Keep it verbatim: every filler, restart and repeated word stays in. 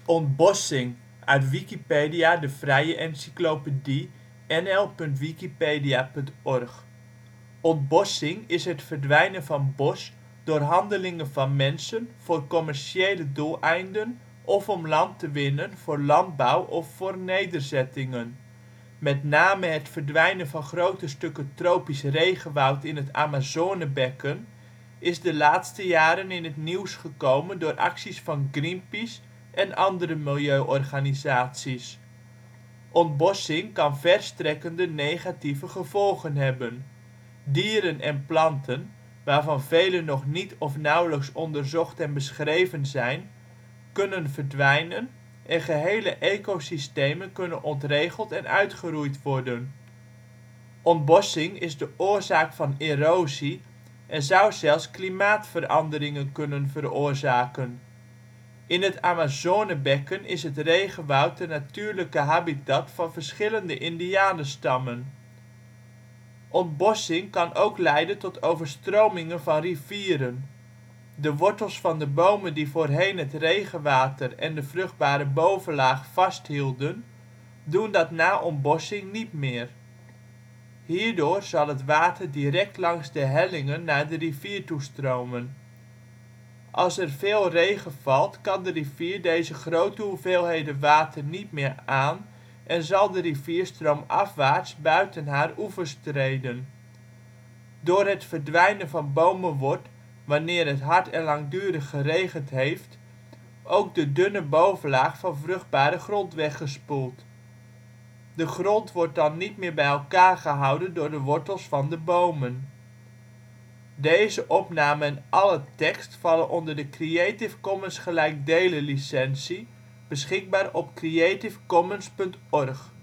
Ontbossing, uit Wikipedia, de vrije encyclopedie. N L punt wikipedia punt org. Ontbossing is het verdwijnen van bos door handelingen van mensen voor commerciële doeleinden of om land te winnen voor landbouw of voor nederzettingen. Met name het verdwijnen van grote stukken tropisch regenwoud in het Amazonebekken is de laatste jaren in het nieuws gekomen door acties van Greenpeace en andere milieuorganisaties. Ontbossing kan verstrekkende negatieve gevolgen hebben. Dieren en planten, waarvan vele nog niet of nauwelijks onderzocht en beschreven zijn, kunnen verdwijnen en gehele ecosystemen kunnen ontregeld en uitgeroeid worden. Ontbossing is de oorzaak van erosie en zou zelfs klimaatveranderingen kunnen veroorzaken. In het Amazonebekken is het regenwoud de natuurlijke habitat van verschillende indianenstammen. Ontbossing kan ook leiden tot overstromingen van rivieren. De wortels van de bomen die voorheen het regenwater en de vruchtbare bovenlaag vasthielden, doen dat na ontbossing niet meer. Hierdoor zal het water direct langs de hellingen naar de rivier toe stromen. Als er veel regen valt kan de rivier deze grote hoeveelheden water niet meer aan en zal de rivier stroomafwaarts buiten haar oevers treden. Door het verdwijnen van bomen wordt, wanneer het hard en langdurig geregend heeft, ook de dunne bovenlaag van vruchtbare grond weggespoeld. De grond wordt dan niet meer bij elkaar gehouden door de wortels van de bomen. Plaatsen in de gemeente Zuidhorn Creative Commons Attribution Share Alike 3 punt nul licentie. Rob Stapler. Beluister (info) Creative Commons punt org